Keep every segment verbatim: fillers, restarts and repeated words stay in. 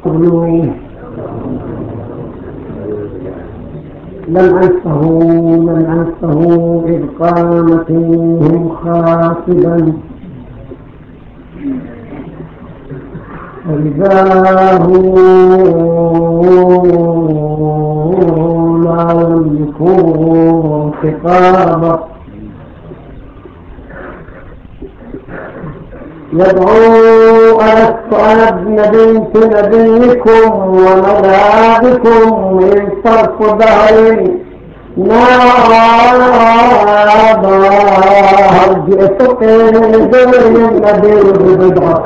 قولوا لم أنسه لم أنسه إذ قام فيهم خاطبا فإذا هو لا يملكون خطابا يدعو ألست أنا بنت نبيكم وملاذكم من صرف دهر نادى هل جئتك من النبي ببدعة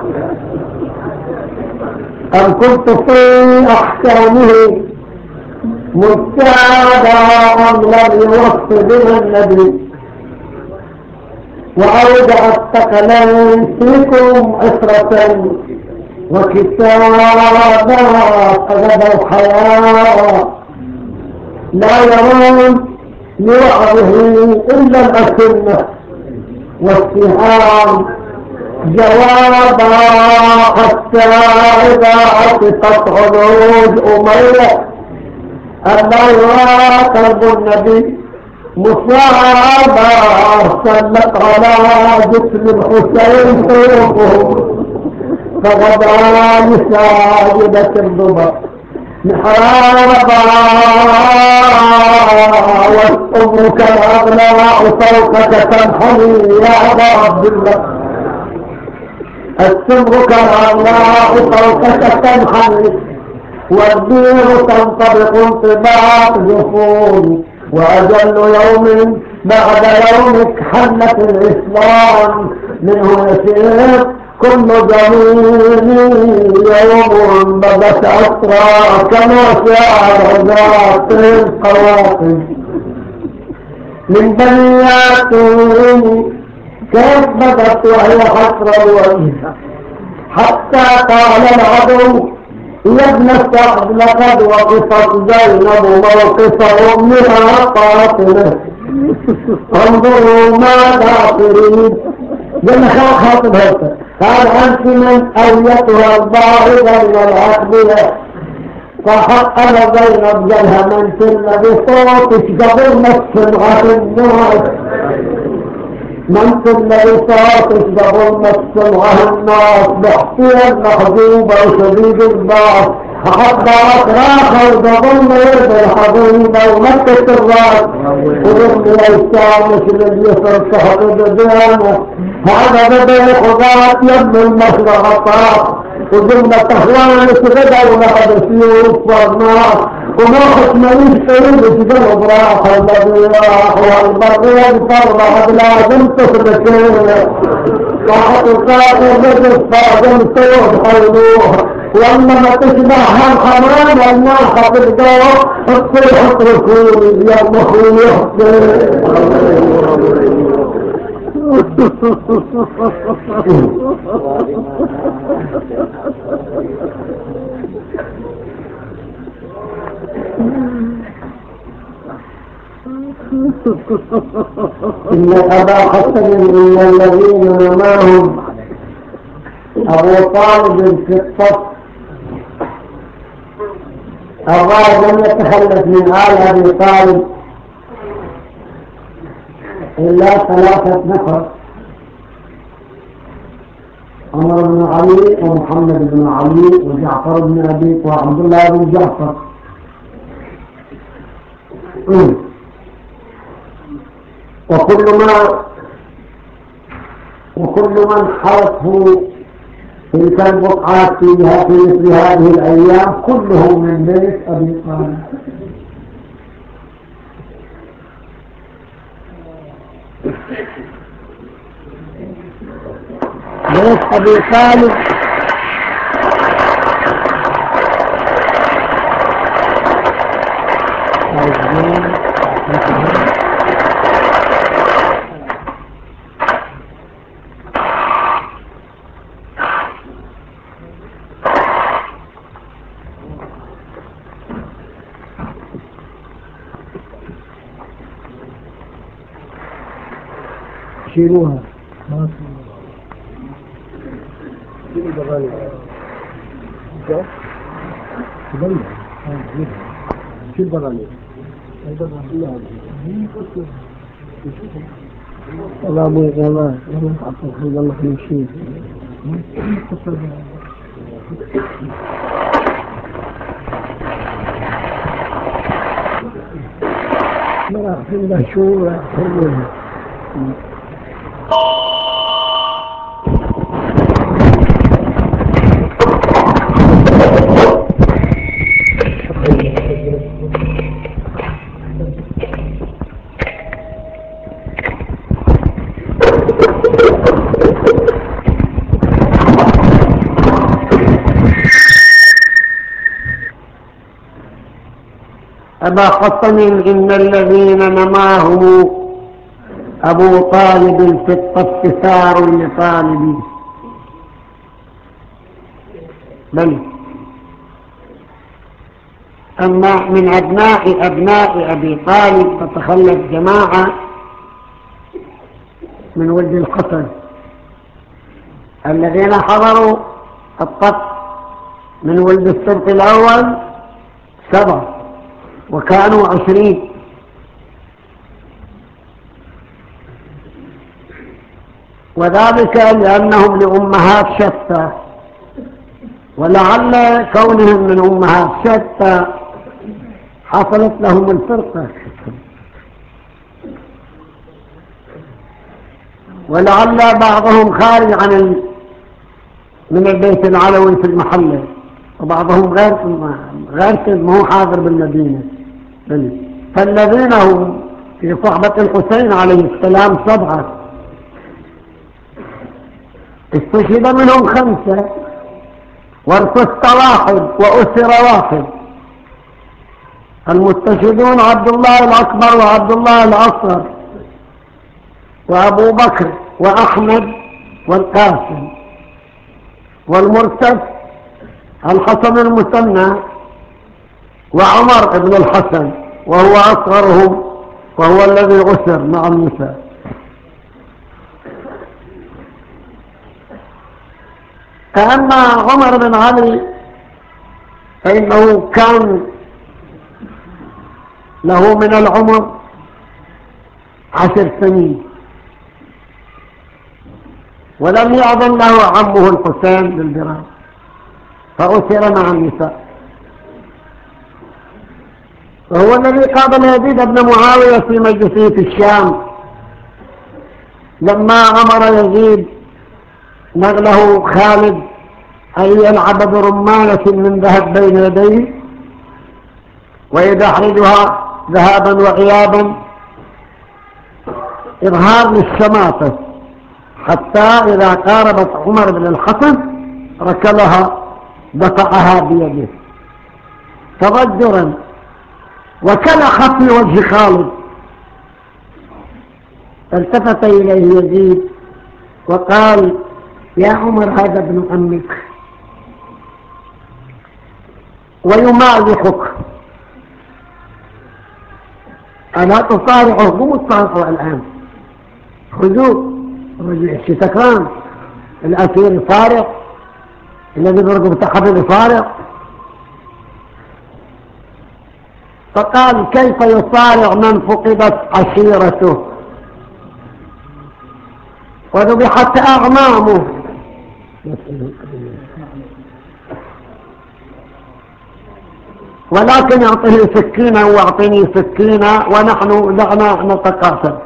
أم كنت في أحكامه مجتهدا أم لم يوص بنا النبي وأودع الثقلين فيكم عسرة وكتابا أغدوا حياة لا يرون لوعظه إلا الأسنة والسهام جوابا حتى إذا عطفت عروج أمية الله قلب النبي مصابة سلت على جسم الحسين فوقه فغدا لساجدة الضبا محرابا والأمر كالأغلاء فوقك تنحني يا أبا عبد الله السمر كالأغلاء فوقك تنحني والدين تنطبق انطباق جفون وأجل يوم بعد يومك حلت الإسلام منه يسير كل جميل يوم بدت أسرى كما شاء ذات القواطب من بنياتهم كيف بدت وهي حسر الوجه حتى قال العدو يا ابن السعد لقد وقفت زينب موقف امها قاتله انظروا ماذا تريد جل خاطب هذا قال انت من ايتها الباغضه من العقبيه فحق زينب جلها من كل بصوتك قبل السمعه الناس من كل بصوتك قبل السمعه الناس بحثيا محجوبه وشديد الباس حتى أطراخ وضم يد الحبيبة ومكة الراس وضم الأجسام مثل اليسر تحقد ديانه هذا بدأ خضات يم المشرقات وجملة أخوان سغدا ولحد سيوف والنار وموقف مليش قريب تجرب راح الذي راح والبر ينفر بعد لازم تخرجين راحت القائر رجل فاضل صوت حيلوه ولما تشبه الحمام والناحة بالدور اطلع اتركوني يا مخوي إن أبا حسن إن الذين معهم أبو طالب في الصف الراجل لم يتخلف من آل أبي طالب إلا ثلاثة نفر عمر بن علي ومحمد بن علي وجعفر بن أبي وعبد الله بن جعفر وكل ما وكل من حرته تلك البقعات فيها في مثل هذه الأيام كلهم من بيت أبي طالب بيت أبي طالب شيلوها ما شيلوا بغالي شو البراني؟ الله أبو الله الله الله يمشي ما في له شو حلوه أبا قطن إن الذين نماهم أبو طالب في الطف ثار لطالبي بل أما من أبناء أبناء أبي طالب فتخلت جماعة من ولد الحسن الذين حضروا الطف من ولد السبط الأول سبعة وكانوا عشرين وذلك لأنهم لأمهات شتى ولعل كونهم من أمهات شتى حصلت لهم الفرقة ولعل بعضهم خارج عن ال... من البيت العلوي في المحلة وبعضهم غير غير مو حاضر بالمدينة فالذين هم في صحبة الحسين عليه السلام سبعة استشهد منهم خمسة وارتست واحد وأسر واحد المستشهدون عبد الله الأكبر وعبد الله الأصغر وأبو بكر وأحمد والقاسم والمرتد الحسن المثنى وعمر بن الحسن وهو أصغرهم وهو الذي أسر مع النساء فأما عمر بن علي فإنه كان له من العمر عشر سنين ولم يأذن له عمه الحسين بالبراءة فأسر مع النساء وهو الذي قابل يزيد بن معاوية في مجلسه في الشام لما أمر يزيد نقله خالد أن يلعب برمانة من ذهب بين يديه ويدحرجها ذهابا وغيابا إظهار للشماتة حتى إذا قاربت عمر بن الحسن ركلها دفعها بيده تضجرا وكلخ في وجه خالد التفت إليه يزيد وقال يا عمر هذا ابن عمك ويمازحك ألا تصارعه قم تصارعه الآن خذوه الرجل سكران الأسير يصارع الذي برقب تحبل يصارع فقال كيف يصارع من فقدت عشيرته وذبحت أغمامه ولكن يعطيه سكينة واعطيني سكينة ونحن دعنا نتقاتل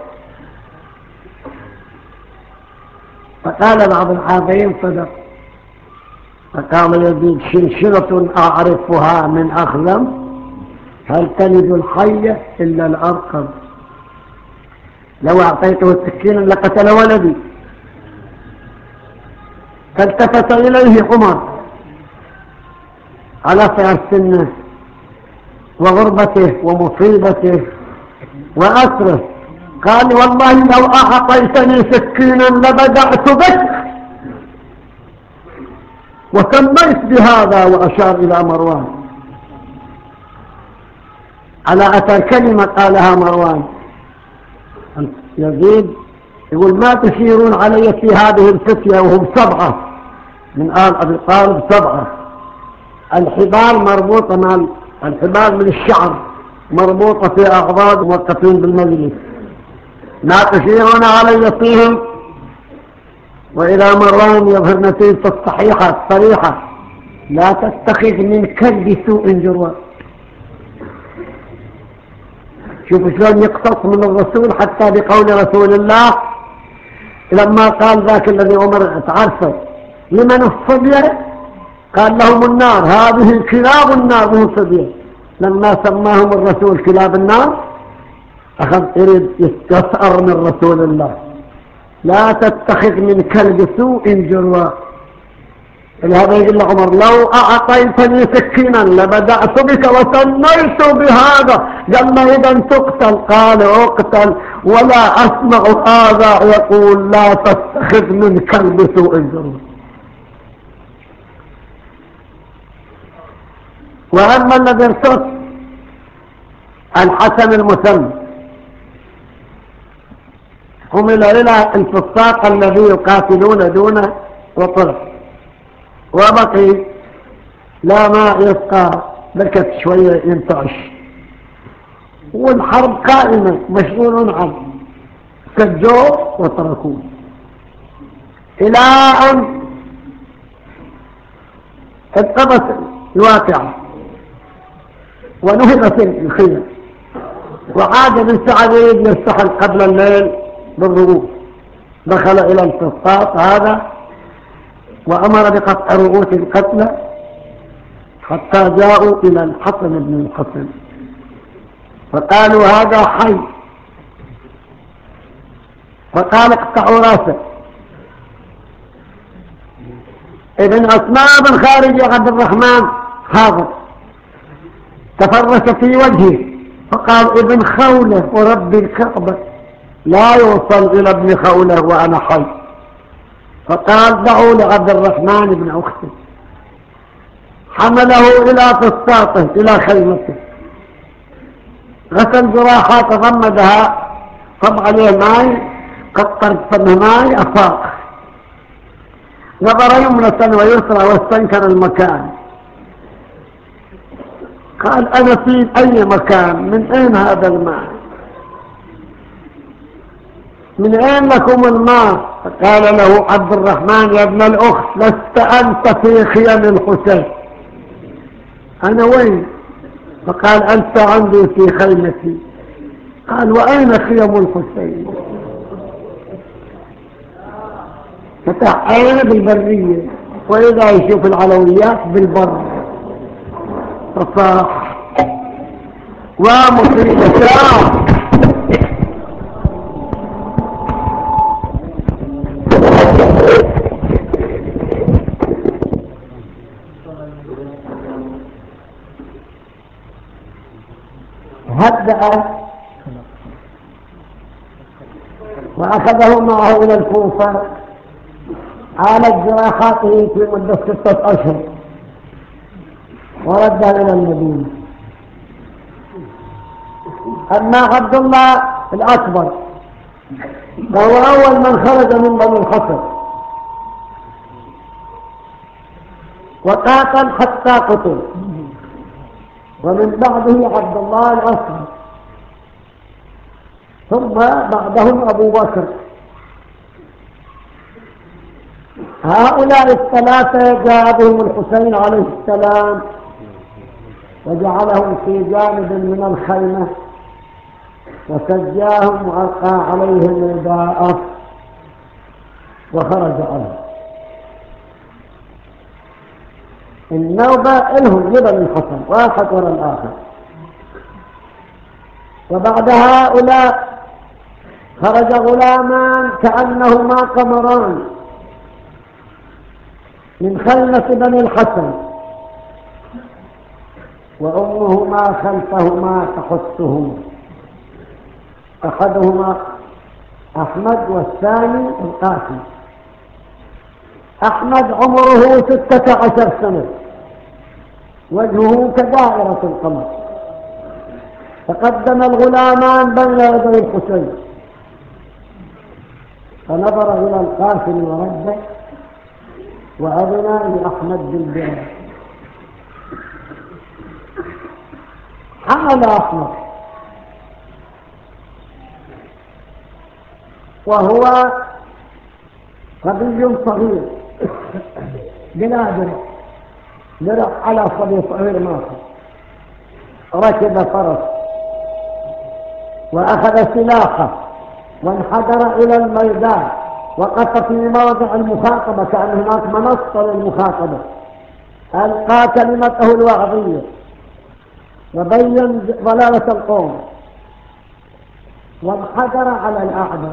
فقال بعض الحاضرين صدق فقال يزيد شنشنة أعرفها من أخلم هل تلد الحية إلا الأرقم لو أعطيته السكينة لقتل ولدي فالتفت إليه عمر على صغر سنه وغربته ومصيبته وأسره قال والله لو أعطيتني سكينا لبدأت بك وسميت بهذا وأشار إلى مروان على أثر كلمة قالها مروان يزيد يقول ما تشيرون علي في هذه الفتية وهم سبعة من آل أبي طالب سبعة الحبال مربوطة مع الحبال من الشعر مربوطة في أعضاد موقفين بالمجلس. لا تشيرون علي فيهم، وإذا مران يظهر نتيجة الصحيحة الصريحة لا تتخذ من كلب سوء جروا. شوف شلون يقتص من الرسول حتى بقول رسول الله لما قال ذاك الذي عمر تعرفه لمن الصبية قال لهم النار، هذه كلاب النار مو صبية. لما سماهم الرسول كلاب النار أخذ يريد يستسأر من رسول الله لا تتخذ من كلب سوء جروا. لهذا يقول لعمر لو أعطيتني سكينا لبدأت بك وسميت بهذا. قال له إذا تقتل، قال اقتل، ولا أسمع هذا يقول لا تتخذ من كلب سوء جروا. وأما الذي ارتد الحسن المسلم حمل إلى الفساق الذي يقاتلون دونه وطرح، وبقي لا ماء يسقى، بكت شوية ينتعش، والحرب قائمة مشغول عنه، سجوه وتركوه إلى أن اتقبت الواقعة ونهضت الخيل، وعاد بن سعد يستحل قبل الليل بالرؤوس. دخل إلى الفسطاط هذا وأمر بقطع رؤوس القتلى حتى جاءوا إلى الحسن بن الحسن فقالوا هذا حي، فقال اقطعوا راسه. ابن أسماء بن خارج عبد الرحمن حاضر تفرس في وجهه فقال ابن خولة ورب الكعبة لا يوصل إلى ابن خولة وأنا حي. فقال دعوا لعبد الرحمن بن أخته، حمله إلى فسطاطه إلى خيمته، غسل جراحات غمدها، صب عليه ماء، قطر فمه ماء، أفاق، نظر يمنة ويسرى واستنكر المكان. قال أنا في أي مكان؟ من أين هذا الماء؟ من أين لكم الماء؟ قال له عبد الرحمن يا ابن الأخت لست أنت في خيام الحسين. أنا وين؟ فقال أنت عندي في خيمتي. قال وأين خيام الحسين؟ فتح عينه بالبرية وإذا يشوف العلويات بالبر فصاح ومصيبة ساعة. هدأ وأخذه معه إلى الكوفة، عالج جراحاته في مدة ستة أشهر وردها إلى المدينة. أما عبد الله الأكبر فهو أول من خرج من بني الحصر وقاتل حتى قتل، ومن بعده عبد الله الأصغر، ثم بعدهم أبو بكر. هؤلاء الثلاثة جاء بهم الحسين عليه السلام وجعلهم في جانب من الخيمة وسجاهم وألقى عليهم رداءه وخرج عنه. النوبة إلهم لبن الحسن واحد وراء الآخر. وبعد هؤلاء خرج غلامان كأنهما قمران من خيمة بني الحسن، وأمهما خلفهما تحثهما، أحدهما أحمد والثاني القاسم. أحمد عمره ستة عشر سنة، وجهه كدائرة القمر. تقدم الغلامان بين يدي الحسين فنظر إلى القاسم ورده وأذن لأحمد بالبلاد حمل أصلا، وهو صبي صغير بلا درع، درع على صبي صغير ماخر، ركب فرس وأخذ سلاحه وانحدر إلى الميدان، وقف في موضع المخاطبة كأن هناك منصة للمخاطبة، ألقى كلمته الوعظية وبين ضلالة القوم، وانحدر على الأعداء،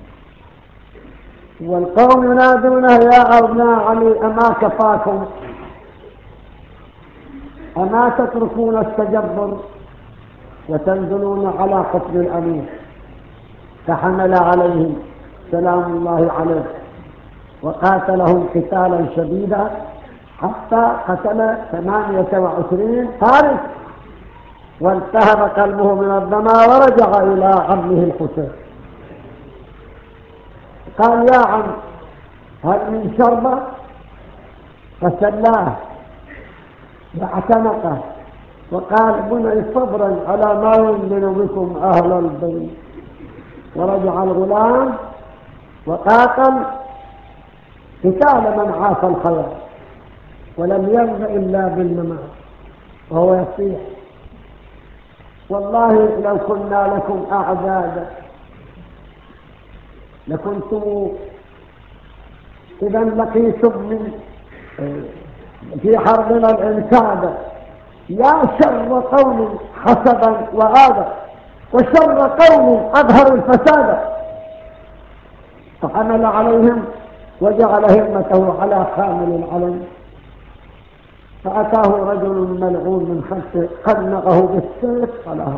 والقوم ينادونه يا أبناء علي أما كفاكم، أما تتركون التجبر وتنزلون على قتل الأمير؟ فحمل عليهم سلام الله عليه وقاتلهم قتالا شديدا حتى قتل ثمانية وعشرين فارس، والتهب قلبه من الدماء ورجع إلى عمه الحسين. قال يا عم هل من شربة؟ فسلاه واعتنقه وقال بني صبرا على ما ينزل بكم أهل البيت. ورجع الغلام وقاتل قتال من عاف الخير ولم يرض إلا بالممات وهو يصيح والله لو كنا لكم أعدادا لكنتم إذا لقيتم من في حربنا الإنساد يا شر قوم حسدا وآذى وشر قوم أظهروا الفساد. فحمل عليهم وجعل همته على خامل العلم، فأتاه رجل ملعون من خلفه قنقه بالسيف فلا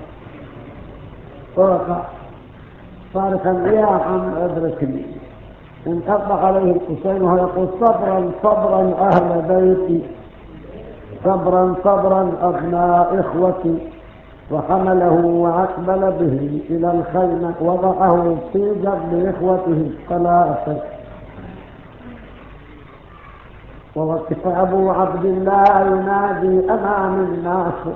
وقع صارخا يا عم ادركني. انقضى عليه الحسين وهو يقول صبرا صبرا أهل بيتي، صبرا صبرا أبناء إخوتي. وحمله وأقبل به إلى الخيمة وضعه في جنب إخوته الثلاثة. ووقف أبو عبد الله ينادي أمام الناس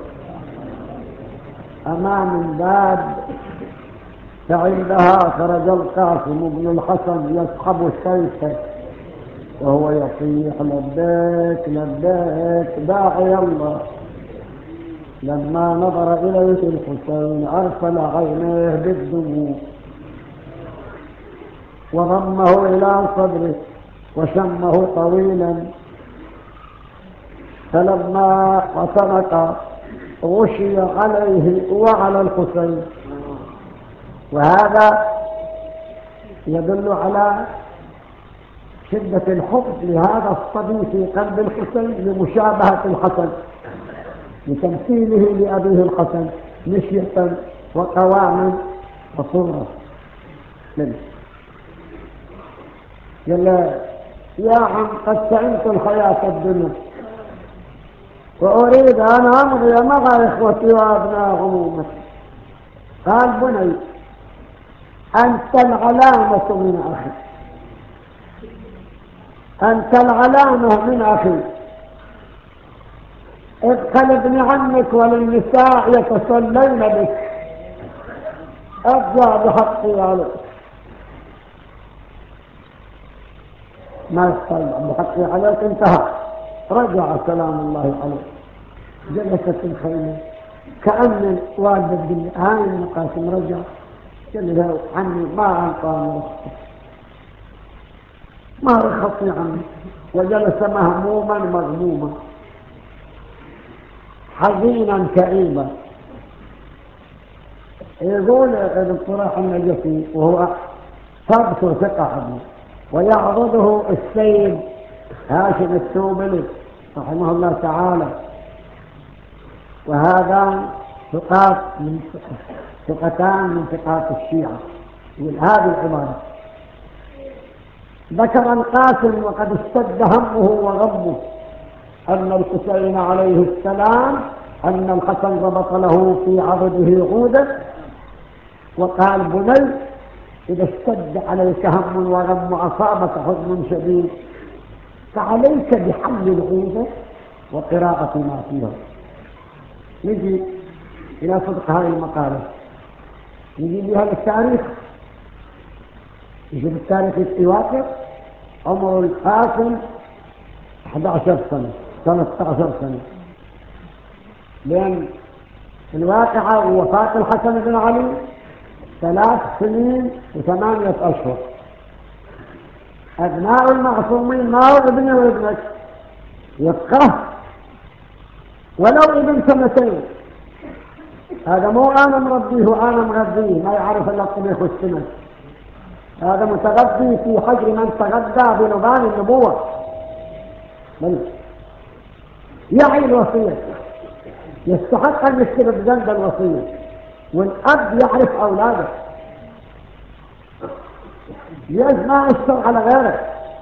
أمام الباب، فعندها خرج القاسم بن الحسن يسحب سيفه وهو يصيح لبيك لبيك داعي الله. لما نظر إليه الحسين أرسل عينيه بالدموع وضمه إلى صدره وشمه طويلا، فلما اعتنق غشي عليه وعلى الحسين. وهذا يدل على شدة الحب لهذا الصبي في قلب الحسين لمشابهة الحسن، لتمثيله لأبيه الحسن مشية وقواما وصورة منه. قال له يا عم قد سعنت الحياة الدنيا وأريد أن أمضي مع إخوتي وأبناء عمومتي. قال بني أنت العلامة من أخي، أنت العلامة من أخي، ادخل ابن عمك وللنساء يتصلين بك، ارجع بحقي عليك. ما يصل بحقي عليك انتهى. رجع سلام الله عليه. جلست الخيمة كأن والدة بالله هاي المقاسم رجع قال له عني ما أعطاني رخصة ما رخصني عني. وجلس مهموما مغموما حزينا كئيبا. يقول ابن صلاح النجفي وهو ثبت ثقة عنه ويعرضه السيد هاشم التوبلي رحمه الله تعالى، وهذا ثقات من ثقتان من ثقات الشيعة. هذه العبارة ذكر القاسم وقد اشتد همه وغمه أن الحسين عليه السلام أن الحسن ربط له في عضده عودا، وقال بني إذا اشتد عليك هم وغم أصابك حزن شديد فعليك بحمل العودة وقراءة ما فيها. نجي إلى صدق هذه المقالة. يجي بها التاريخ، يجي بالتاريخ يواقع عمر القاسم أحد عشر سنة ثلاثة عشر سنة، لأن الواقعة ووفاة الحسن بن علي ثلاث سنين وثمانية أشهر. أبناء المعصومين ما هو ابني وابنك يفقه ولو ابن سنتين، هذا مو أنا مربيه وأنا مغذيه ما يعرف إلا الطبيخ والسمك، هذا متغذي في حجر من تغذى بلبان النبوة، بل يعي الوصية، يستحق أن يكتب بجنب الوصية، والأب يعرف أولاده، يجمع الشر على غيره.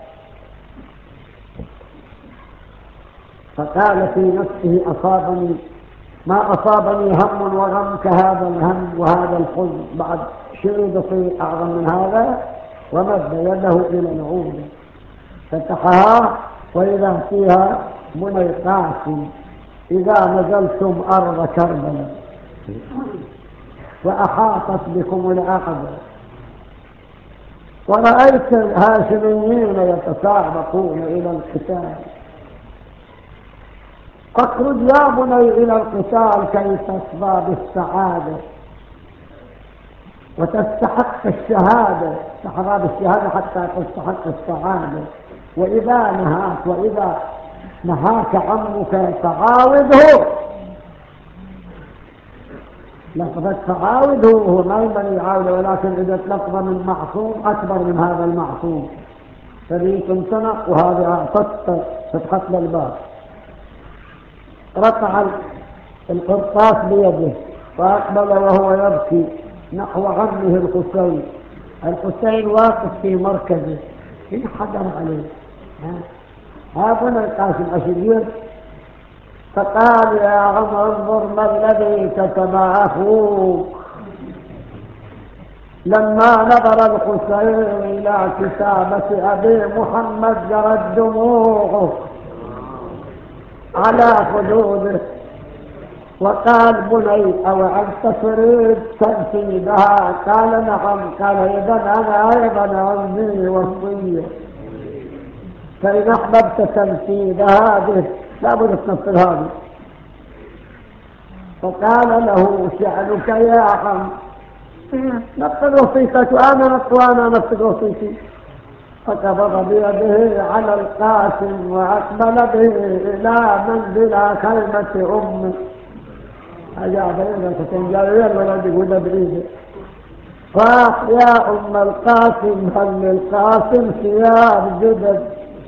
فقال في نفسه أصابني ما أصابني هم وغم كهذا الهم وهذا الحزن، بعد شيء بسيط أعظم من هذا، ومد يده إلى العود فتحها وإذا فيها بني قاسم إذا نزلتم أرض كربلاء وأحاطت بكم العقبة ورأيت الهاشميين يتسابقون إلى القتال، فاخرج يا بني إلى القتال كي تصبى بالسعادة وتستحق الشهادة، تحظى بالشهادة حتى تستحق السعادة. وإذا نهاك وإذا نهاك عمك فعاوده، لفظة فعاوده هو ما ينبغي يعاوده، ولكن إذا لفظة من معصوم أكبر من هذا المعصوم فذيك امتنع وهذا أعطت فتحت للباب. رفع القرطاس بيده فأقبل وهو يبكي نحو عمه الحسين. الحسين واقف في مركزه انحدر عليه، ها بني القاسم أشير، فقال يا عم انظر ما الذي كتب أخوك. لما نظر الحسين إلى كتابة أبي محمد جرت دموعه على خدوده وقال بني أو أنت تريد تنفيذها؟ قال نعم. قال إذن أنا أيضا عندي وصية، فإن أحببت تنفيذ هذه لا بد تنفذ هذه. فقال له شأنك يا عم نفذ وصيتك وأنا وأنا نفذ وصيتي. فقبض بيده على القاسم وأقبل به إلى منزل خيمة أمه. أجاب إذا تتنجلي الولد يقول بعيده، فاح يا أم القاسم هل للقاسم ثياب جدد؟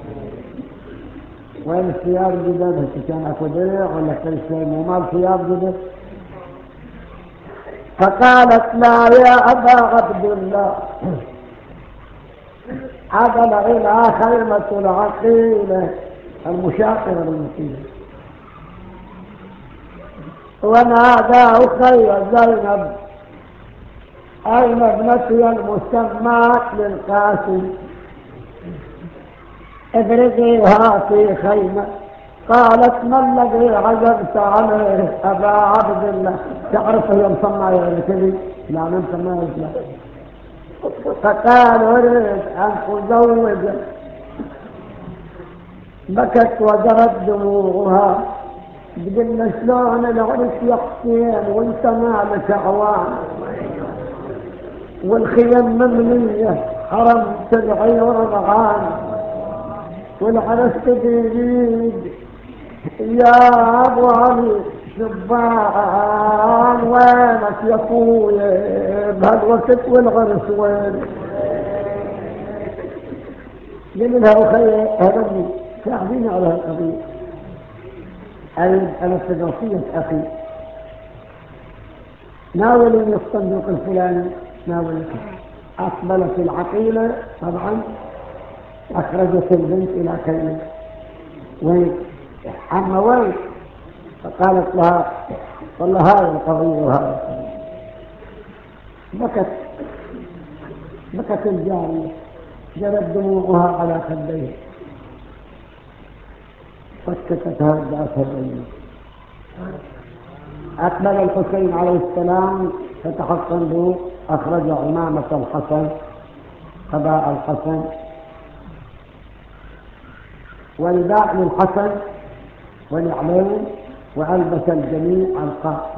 وين الثياب الجدد؟ كان أكو درع ولا كل شيء مو مال ثياب جدد؟ فقالت لا يا أبا عبد الله. عدل إلى خيمة العقيلة المشاقرة للمسيح ونادى أخي زينب أين ابنتي المسمى للقاسم؟ ابرزيها في خيمة. قالت ما الذي عجبت عليه أبا عبد الله؟ تعرف هي مسمى يعني كذي؟ لا أنا مسمى إسلام. فقال أريد أن أزوج. بكت وجرت دموعها، تقول شلون العرس يا حسين وانت مالك عوان والخيم مملية حرم سبعي ورمضان والعرس تدريد يا أبو علي شبان وينك يا أخويا بهالوقت والعرس وين؟ قل لها أخي هذا ساعديني على هالقضية. أنا في وصية أخي ناولني الصندوق الفلاني، ناولني. أقبلت العقيلة طبعا أخرجت البنت إلى كلمة وين عم وين؟ فقالت لها والله هذه القضية وهذه القضية. بكت بكت الجارية جرت دموعها على خديها فسكتت هدأتها الأيام. أقبل الحسين عليه السلام فتحصن به، أخرج عمامة الحسن قباء الحسن والداء للحسن ونعلين، وألبس الجميع القاسم.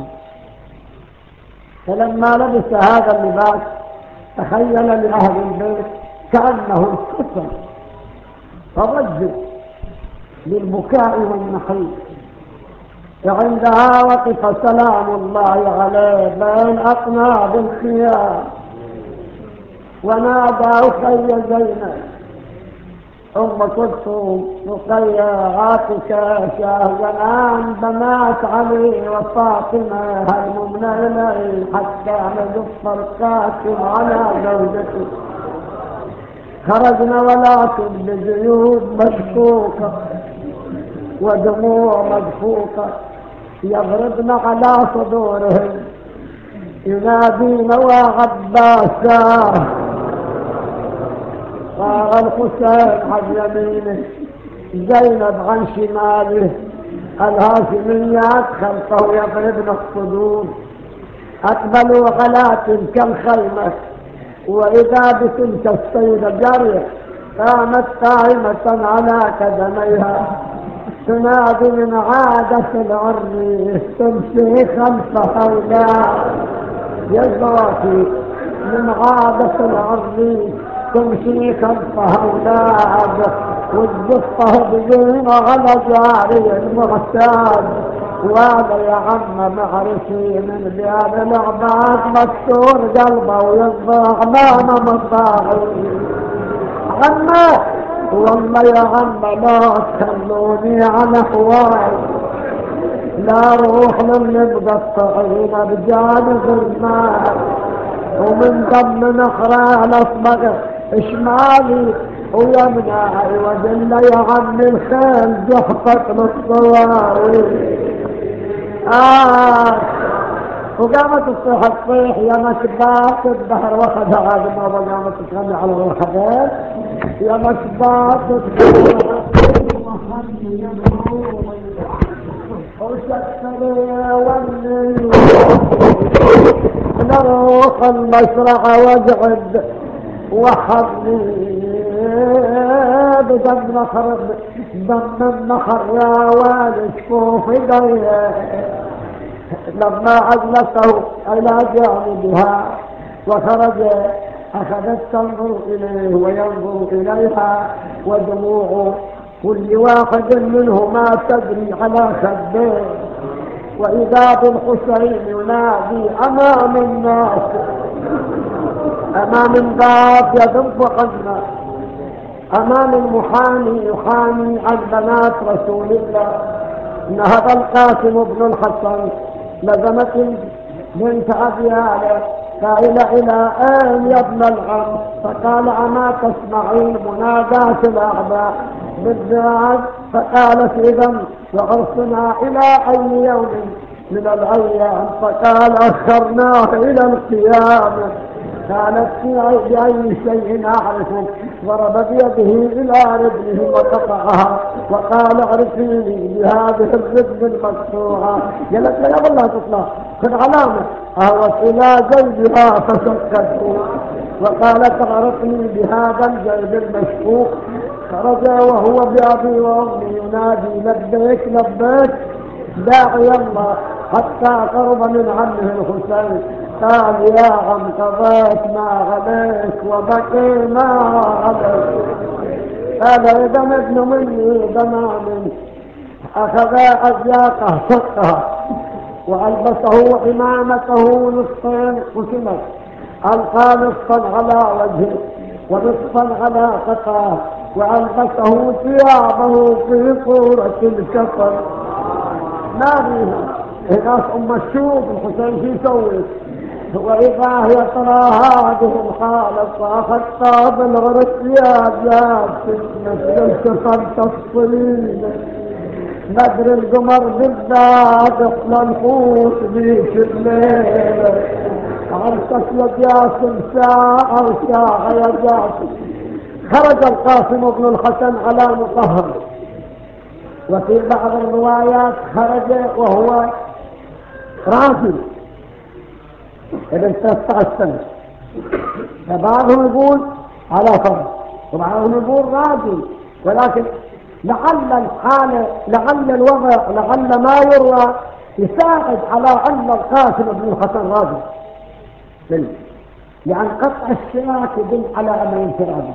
فلما لبس هذا اللباس تخيل لأهل البيت كأنه الكسر، فضجوا للبكاء والنحيب. فعندها وقف سلام الله عليه بين أقناب الخيام ونادى أخي زينب أم كلثوم رقية عاتكة شاهزنان بنات علي وفاطمة هلمنا إلي حتى نزف القاسم على زوجته. خرجنا ولكن بجيوب مشكوكة ودموع مدفوقة يضربن على صدورهم ينادين وعباسا. صار الحسين عن يمينه زينب عن شماله، الهاشميات خلفه يضربن الصدور. أقبلوا على تلك الخيمة وإذا بتلك السيدة جارية قامت قائمة على قدميها تنادي من عادة العري تمشي خلف هؤلاء يزرعتي من عادة العري تمشي خلف هؤلاء والزفة بزين على جاري المعتاد. وهذا يا عم معرفي من بيان العباد مستور قلبه ويصبح امام مصاعي. عمه والله يا عم لا تخلوني على حواي، لا روح للمقطعين بجانب الماء ومن دم نحره الاصبغ شمالي ويمنعي وقل يا عم الخيل زحفت للصواوي. آه وقامت تصيح الصيح يا مشباك الدهر واخد هذا ما قامت تغني على الخبر يا مشباك الدهر وخلي يمرور وشكري وني نروح المشرع واقعد وحضني بدم نخر دم النخر يا والد شوف ايديه. لما أجلسه إلى جانبها وخرج أخذت تنظر إليه وينظر إليها ودموع كل واحد منهما تجري على خديه. وإذا بالحسين ينادي أمام الناس أمام الباب يدب عنا أمام المحامي يحامي عن بنات رسول الله. نهض القاسم بن الحسن لزمت بنت أبياله قائلة إلى أين يا ابن العم؟ فقال أما تسمعين منادات الأعداء بالذات؟ فقالت إذن وعرسنا إلى أي يوم من الأيام؟ فقال أخرناه إلى القيامة. قالت في أي شيء أعرفه؟ ضرب بيده إلى رجله وقطعها وقال اعرفيني بهذه الرجل المقطوعة. قالت لا يا الله تطلع خذ علامة. أهوت إلى جيبها فشقته وقالت اعرفني بهذا الجيب المشقوق. خرج وهو بأبي وأمي ينادي لبيك لبيك داعي الله حتى قرب من عمه الحسين. قال يا عم قضيت ما عليك وبقي ما عليك. قال إذا ابن مني ضمان. أخذ أزياقه شقها وألبسه عمامته نصفين قسمت، ألقى نصفا على وجهه ونصفا على قفاه وألبسه ثيابه في صورة الكفر. ما بيها هناك أم الشوق الحسين شو يسوي؟ وإذا هي ترى هذه الحالة صاحت بالغرس يا جاد مثل الكفر الصليل ندر القمر بالذات احلى الحوت بيك الليل. عرسك يا جاسم ساعة وساعة يا جاسم. خرج القاسم بن الحسن على مطهر، وفي بعض الروايات خرج وهو راجل ابن ثلاثة عشر سنة. فبعضهم يقول على فرس وبعضهم يقول راجل، ولكن لعل الحالة لعل الوضع لعل ما يروى يساعد على أن القاسم بن الحسن راجل، يعني قطع الشراك يدل على أنه انفراده.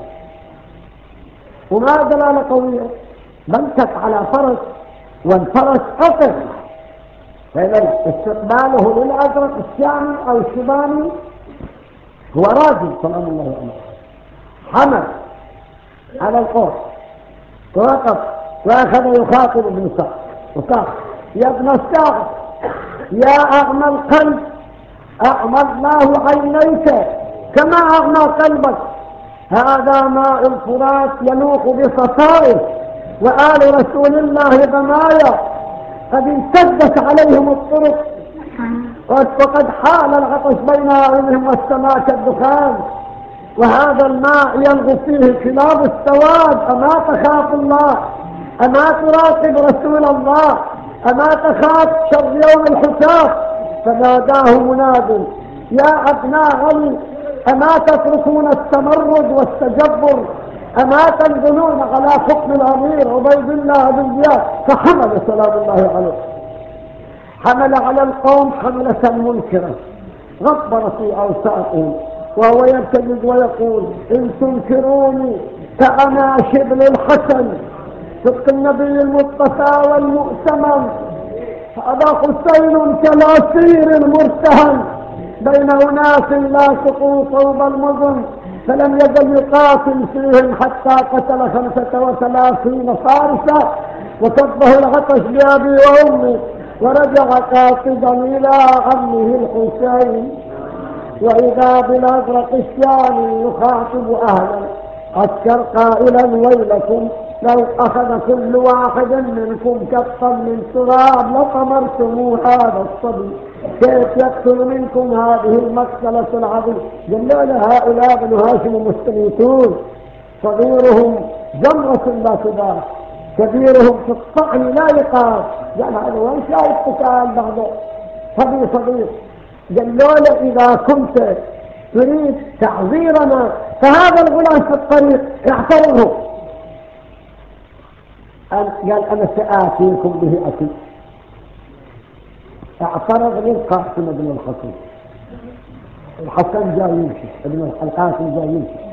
وما دلالة قوية بنتك على فرس والفرس قطر، فإذا استقباله للأزرق الشامي أو الشباني هو راجل سلام الله عليه. حمل على القوس ووقف وأخذ يخاطب ابن سعد وقال يا ابن سعد يا أعمى القلب أعمى الله عينيك كما أعمى قلبك، هذا ماء الفرات ينوح بصفائه وآل رسول الله ضمايا قد امتدت عليهم الطرق وقد حال العطش بين أعينهم والسماء كالدخان، وهذا الماء يلغو فيه كلاب السواد. أما تخاف الله؟ أما تراقب رسول الله؟ أما تخاف شر يوم الحساب؟ فناداه مناد يا أبناء علي أما تتركون التمرد والتجبر؟ أما تنزلون على حكم الأمير عبيد الله بن زياد؟ فحمل سلام الله عليه، حمل على القوم حملة منكرة غبر في أوساطهم وهو يرتجد ويقول إن تنكروني فأنا شبل الحسن صدق النبي المصطفى والمؤتمن، هذا حسين كالعصير المرتهن بين أناس لا سقوا صوب المظن، فلم يزل يقاتل فيهم حتى قتل خمسة وثلاثين فارسا وكبه العطش بأبي وأمي ورجع قاصدا إلى عمه الحسين، وإذا بالأزرق الشامي يخاطب أهلا عسكر قائلا ويلكم لو أخذ كل واحد منكم كفا من تراب لطمرتموا هذا الصبي، كيف يقتل منكم هذه المقتلة العظيمة؟ قال هؤلاء بنو هاشم مستميتون، صغيرهم جمرة لا تباح، كبيرهم في الطعن لا يقاس. قال هذا وين شايف قتال بعد صبي صغير؟ قالوا له إذا كنت تريد تعذيرنا فهذا الغلام في الطريق اعترضه. قال أنا سآتيكم به أكل. اعترض للقاسم بن الحسن، الحسن جاي يمشي ابن القاسم جاي يمشي،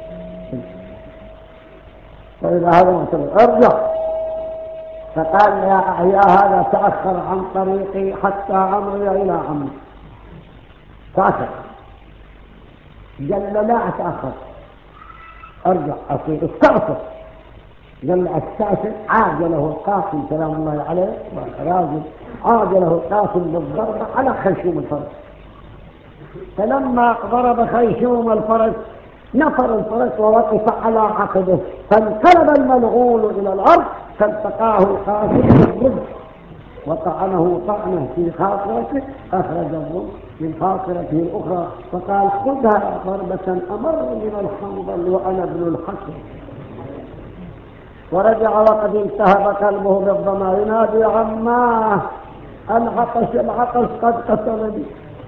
فإذا هذا معترض ارجع، فقال يا يا هذا تأخر عن طريقي حتى أمضي إلى عمي، تأخر. قال له لا أتأخر ارجع أصير استعصر. قال له استعصر. عاجله القاسم سلام الله عليه راجل، عاجله القاسم بالضربة على خيشوم الفرس، فلما ضرب خيشوم الفرس نفر الفرس ووقف على عقبه، فانقلب الملعون إلى الأرض فالتقاه القاسم بالرجل وطعنه طعنه في خاصرته، أخرج الرجل من خاصرته الأخرى فقال خذها ضربة أمر من الحنظل وأنا ابن الحسن. ورجع وقد انتهب قلبه بالظما ينادي عماه العطش العطش قد قتلني،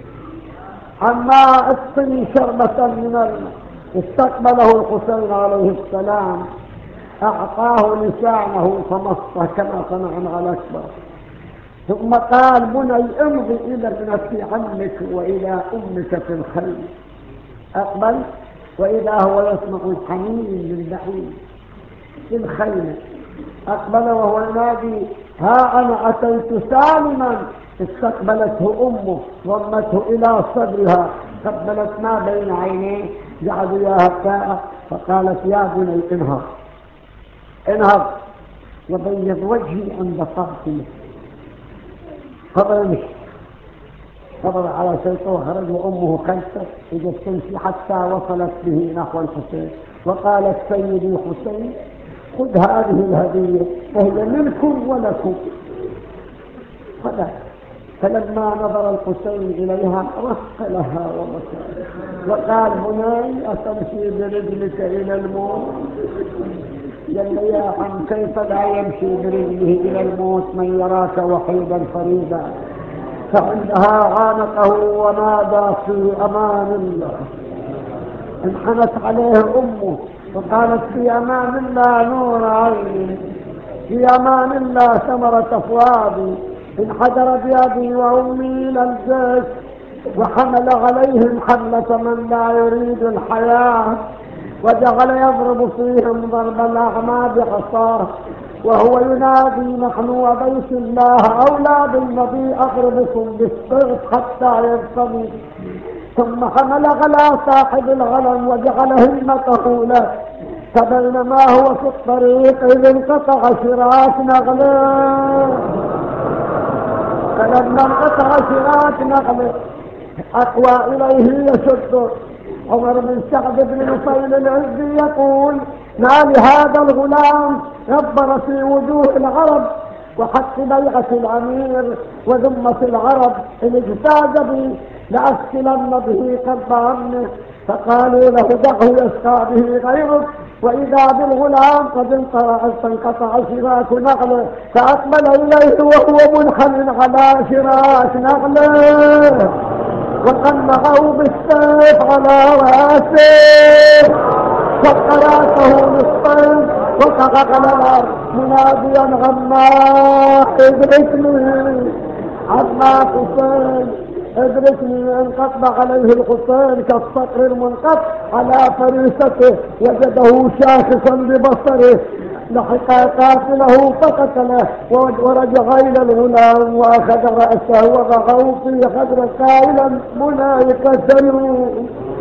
عماه اسقني شربة من الماء. استقبله الحسين عليه السلام أعطاه لسانه فمصه كما صنع مع الأكبر، ثم قال بني امضي إلى ابنة عمك وإلى أمك في الخيل. أقبل وإذا هو يسمع الحنين من بعيد في الخيمة، أقبل وهو ينادي ها أنا أتيت سالما. استقبلته أمه ضمته إلى صدرها قبلت ما بين عينيه جعلوا إياها الساعة فقالت يا بني انهض انهض وبيض وجهي عند فاطمة. قبل مشي قبل على شيطه وخرج وأمه خلفه إذا تمشي حتى وصلت به نحو الحسين وقالت سيدي حسين خذ هذه الهدية فهي منكم ولكم. فلا فلما نظر الحسين إليها رق لها وبكى وقال بني أتمشي برجلك إلى الموت؟ قال يا عم كيف لا يمشي برجله إلى الموت من يراك وحيدا فريدا؟ فعندها عانقه ونادى في أمان الله. انحنت عليه أمه وقالت في أمان الله نور عيني، في أمان الله ثمرة فؤادي. انحدر بأبي وأمي إلى الجيش وحمل عليهم حملة من لا يريد الحياة، وجعل يضرب فيهم ضرب الأعمى بعصاه وهو ينادي نحن وبيت الله أولى بالنبي أضربكم بالسيف حتى يرتضي. ثم حمل على صاحب الغنم وجعل همته له، فبينما هو في الطريق إذ انقطع شراك نغله. فلما انقطع شراك نغله أقوى إليه يشده. عمر بن سعد بن نفيل العزي يقول: ما لهذا الغلام غبر في وجوه العرب وحق بيعة الأمير وذمة العرب، إن اجتاز بي لأسكلن به قلب عمه. فقالوا له: دعه يسقى به غيرك. وإذا بالغلام قد انقطع شراك نغله، فأقبل إليه وهو منحن على شراك نغله وقنعه بالسيف على راسه، شق راسه نصفين وقع على الارض مناديا: عماه ادركني، عماه حسين ادركني. انقض عليه الحسين كالصقر المنقض على فريسته، وجده شاخصا ببصره، لحق قاتله فقتله ورجع الى الغلام واخذ راسه وضعه في خدر قائلا: مناي قتلوا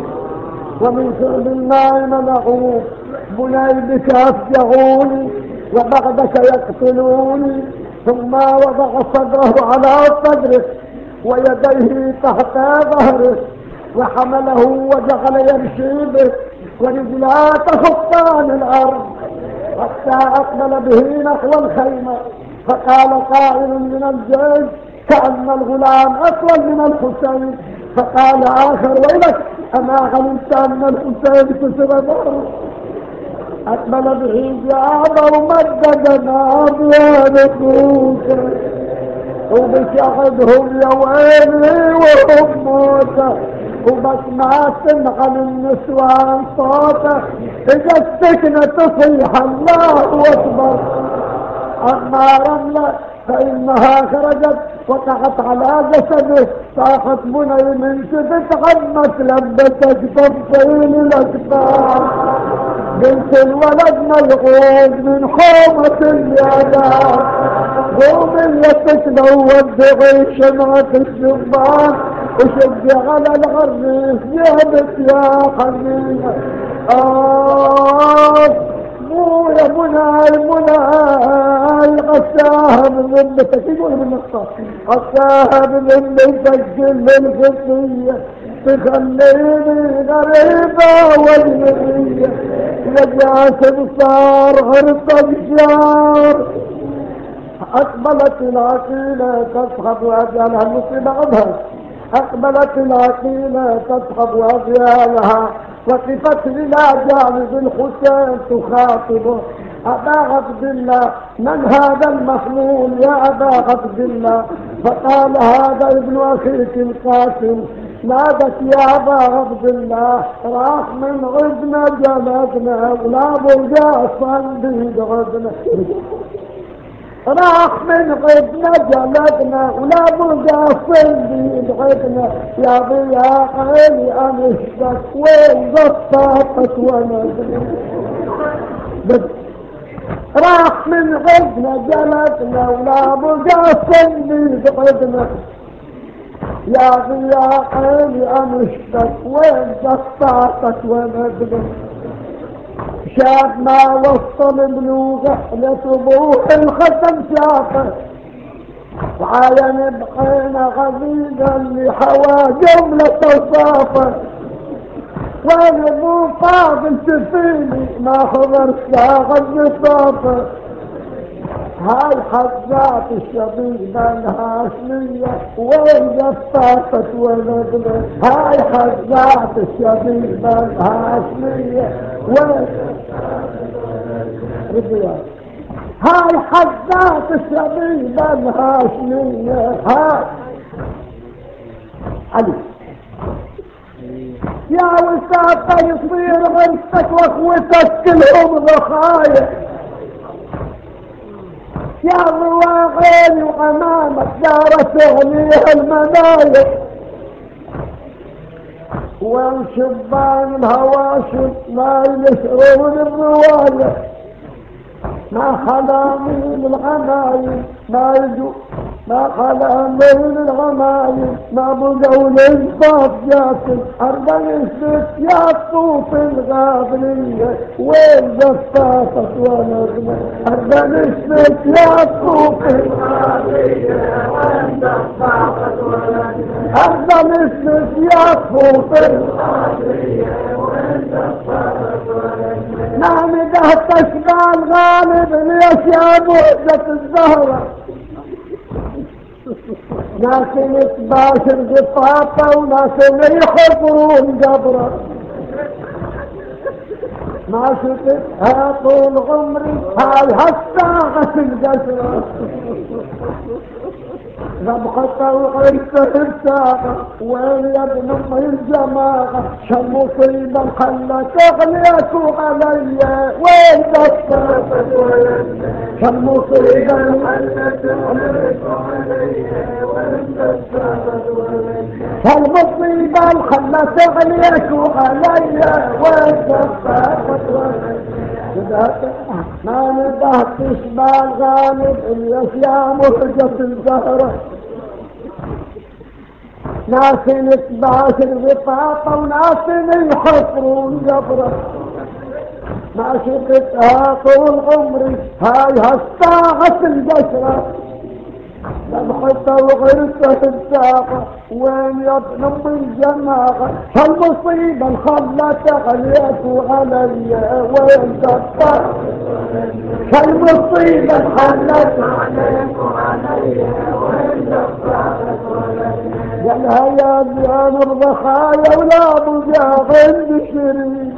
ومن شرب الماء منعوه، مناي بك افجعوني وبعدك يقتلوني. ثم وضع صدره على صدره ويديه تحت ظهره وحمله وجعل يمشي به ورجلاه تخطان الارض حتى أقبل به نحو الخيمة. فقال قائل من الجيش: كأن الغلام أطول من الحسين. فقال آخر: ويلك، أما علمت أن الحسين كسر ظهره؟ أقبل به جابه ومدد نابيا نفوسه وبشهدهم يا ويلي وهم موته، وبس ما سمع من النسوان صوته اجا السكنة تصيح الله اكبر. اما رملة فانها خرجت وقعت على جسده، صاحت مني من شدت عمت لبتك تبطيل الاكبار. بنت الولد ملعون من حومة اليدات، قوميتك لو ودعي شمعة الجبان وشد على الغريف جابت يا حنينة. آه مو يا مناي مناي غساها من ذمتك، يقول من الصف غساها من ذمتك كل الخطية تخليني غريبة واجنبية. يا جاسم صار عرض الجار. أقبلت العقيلة تسحب أجيالها المصيبة عندها. أقبلت العقيلة تسحب أجيالها وقفت إلى جانب الحسين تخاطبه: أبا عبد الله، من هذا المخلول يا أبا عبد الله؟ فقال: هذا ابن أخيك القاتل. نادت: يا أبا عبد الله، راح من عدنا جلدنا ولا برجع صنديد عدنا، راح من عدنا جلدنا ولا برجع صنديد عدنا. يا ضياء عيني أنشتك وين زطاطك ونزلك، راح من عدنا جلدنا ولا برجع صنديد عدنا. يا ضياء عيني أنشتك وين زطاطك ونزلك. شاف ما وصل ابنه رحلة ابوه الختم شافه، وعاين بعينه غزيزا اللي حوى جملة وصافه. وين ابو فاضل شفيني ما حضر ساعة النصافه. هاي حزات الشبيبة الهاشمية وين جفافت ونزلت. هاي حزات الشبيبة الهاشمية وين رجلت. هاي حزات الشبيبة الهاشمية. هاي علي يا وساطة يصير غرفتك واخوتك كلهم ضخايا يا رواغين وامامك دارت اغنيها المنايا وان شبان الهواشم ما ينشرون الرواية ما خلا من الغمايم ما يجو ما خلا من الغمايم ما بقوا للصاف جاسم أربع نسبت يا الصوف الغابرية وين زفافت ونغمة أربع نسبت يا الصوف الغابرية وين زفافت ونغمة أربع نسبت يا الصوف الغابرية وين زفافت ونغمة ما ندهت أشبال غالب ليش يا مهجة الزهرة ناس يتباشر قطاطة وناس يحضرون قبره ما شفتها طول عمري هاي هالساعة القسرة ذبحتها وعرفت الساعة وين يا ابن امي الجماعة شو مصيبة خلت اغليك عليا وين دفترتك وين شو مصيبة خلت اغليك عليا وين دفترتك وين هالمصيبة خلت اغليك عليا وين دفترتك وين ما ندهت شبال غالب الاشياء مهجة الزهرة ناس نتباشر بطاقة وناس يحفرون قبره ما شفتها طول عمري هاي هالساعة القشرة ذبحتها وغرتها الساقة وين يا ابن ام الجماعة هالمصيبة الخلت عليك عليا وين دفتر هالمصيبة الخلت عليك عليا وين دفتر قالها يا زيان الرخايا ولا بجاغ بشريك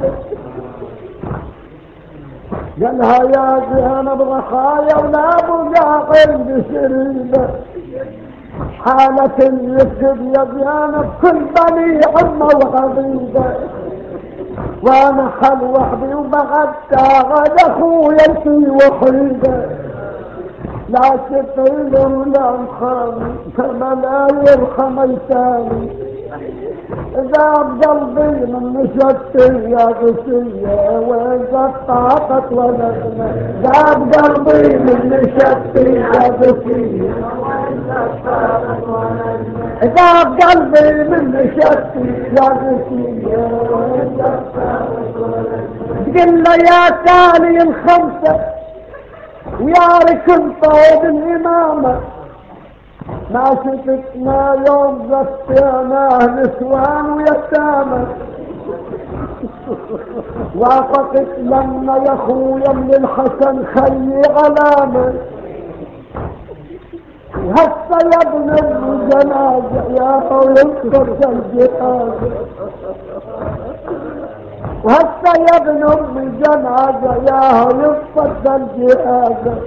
قالها يا زيان الرخايا ولا بجاغ بشريك حالة يكتب يا زيان بكل بني عمه وحبيبه وانا خل وحدي وبغدى غد اخويا في وحيده لا تفيل ولا مخامي كما لا يرحم ايتامي اذا بقلبي من مشتي يا غسية واذا طاقت ولدنا اذا بقلبي من مشتي يا غسية واذا طاقت ولدنا اذا بقلبي من مشتي يا غسية واذا طاقت ولدنا قل له يا تالي الخمسة ويا ركن طيب الإمامة ما شفتنا يوم زفتناه نسوان ويتامى وافقت لما يا خويا من الحسن خلي علامة وهسه يا ابن الجنازة يا ينصر الجنازة وهسه يا ابن ام الجنازة يا ينصر الجنازة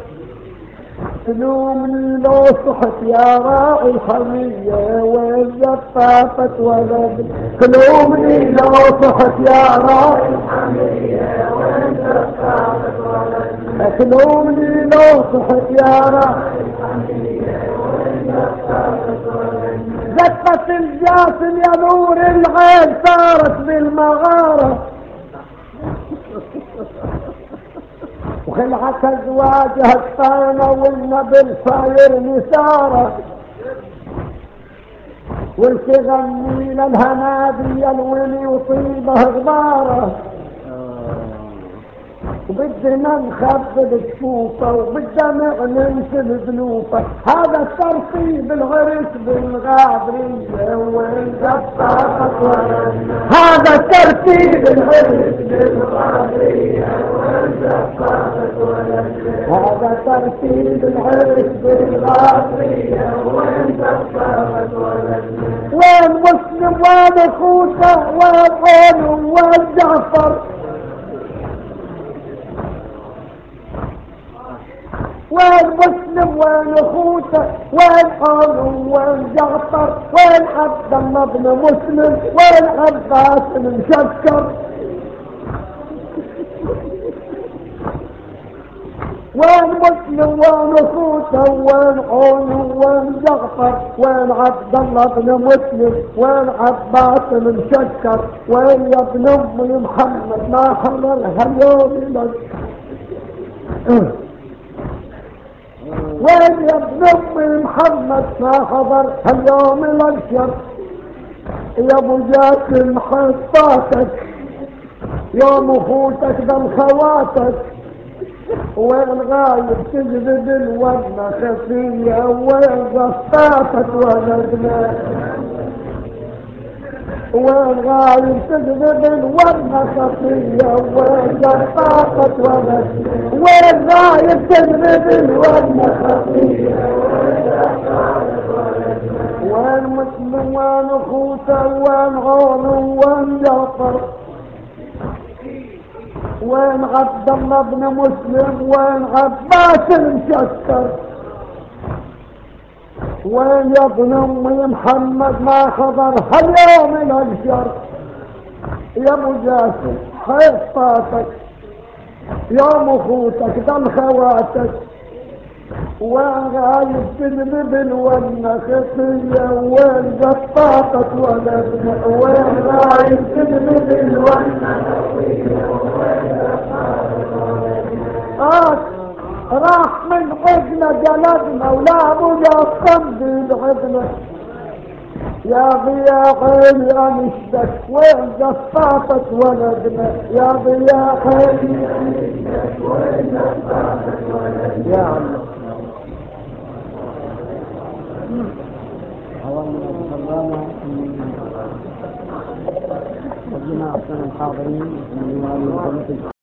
تلومني لو صحت يا راعي الحمية وين زفافت ولد تلومني لو صحت يا راعي الحمية وين زفافت ولد تلومني لو صحت يا راعي الحمية وين زفافت ولد زفت الجاسم يا نور العين صارت بالمغارة وخلعت ازواجها الطينة والنبل صاير نسارة والتغني للهنادي الولي وطيبه غبارة وبدنا نخفض الشوفة وبدنا ننسل ذنوفة هذا الترتيب الغرس بالغابرية وين زفافت ولدنا هذا الترتيب الغرس بالغابرية وين زفافت ولدنا هذا ترتيب الغرس بالغابرية وين زفافت ولدنا وين مسلم وين خوته وين عون وين جعفر وين مسلم وين اخوته وين حالم وين جعفر وين عبد الله بن مسلم وين عباس المشكر وين مسلم وين اخوته وين حالم وين جعفر وين عبد الله بن مسلم وين عباس المشكر وين يا ابن امي محمد ما حضرها اليوم لك وين يا ابن امي محمد ما حضر اليوم الاشهر يا ابو جاسم حصاتك يوم اخوتك ذا خواتك وين غايب تجذب الورنة خفية وين غطاتك ولدنا وين غايب تجذب الورنة خفية وين غطاتك ولدنا وين غايب تجذب الورنة خفية وين مسلم وين اخوته وين عون وين جعفر وين عبد الله بن مسلم وين عباس المشكر وين يا ابن امي محمد ما حضر هاليوم الاشهر يا ابو جاسم حصاتك يوم اخوتك ذا خواتك وين غايب تجذب الورنة خفية وين قطاتك ولدنا وين غايب تجذب الورنة خفية وين قطاتك ولدنا راح من عدنا جلدنا ولا بد الصمد بعدنا يا ضياء عيني انشدك وين قطاتك ولدنا يا ضياء عيني انشدك وين قطاتك ولدنا يا الله أولا ربنا أحسن الحاضرين